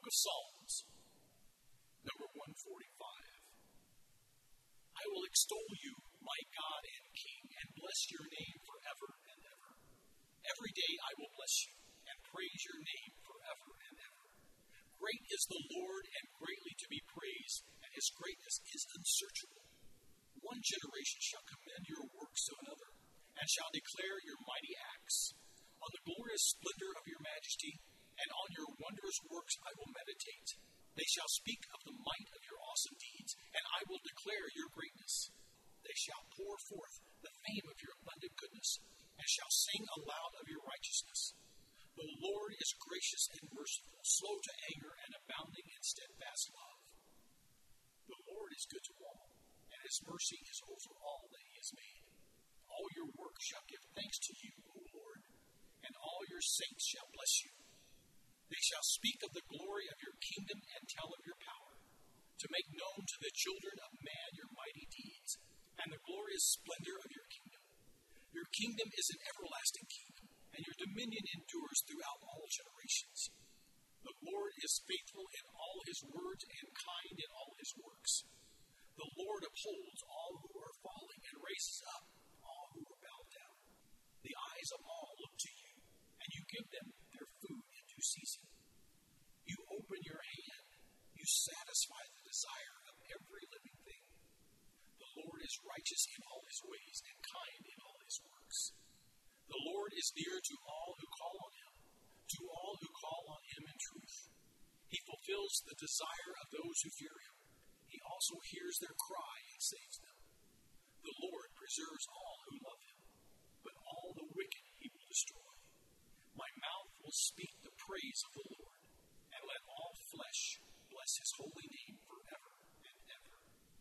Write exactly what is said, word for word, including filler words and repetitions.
of Psalms, number one forty-five. I will extol you, my God and King, and bless your name forever and ever. Every day I will bless you and praise your name forever and ever. Great is the Lord and greatly to be praised, and his greatness is unsearchable. One generation shall commend your works to another, and shall declare your mighty acts. On the glorious splendor of your majesty, and on your wondrous works I will meditate. They shall speak of the might of your awesome deeds, and I will declare your greatness. They shall pour forth the fame of your abundant goodness, and shall sing aloud of your righteousness. The Lord is gracious and merciful, slow to anger, and abounding in steadfast love. The Lord is good to all, and his mercy is over all that he has made. All your works shall give thanks to you, O Lord, and all your saints shall bless you. They shall speak of the glory of your kingdom and tell of your power, to make known to the children of man your mighty deeds, and the glorious splendor of your kingdom. Your kingdom is an everlasting kingdom, and your dominion endures throughout all generations. The Lord is faithful in all his words and kind in all his works. The Lord upholds all who are falling and raises up all who are bowed down. The eyes of all look to you, and you give them their food in due season. You open your hand, you satisfy the desire of every living thing. The Lord is righteous in all his ways and kind in all his works. The Lord is near to all who call on him, to all who call on him in truth. He fulfills the desire of those who fear him. He also hears their cry and saves them. The Lord preserves all who love him, but all the wicked he will destroy. My mouth will speak the praise of the Lord,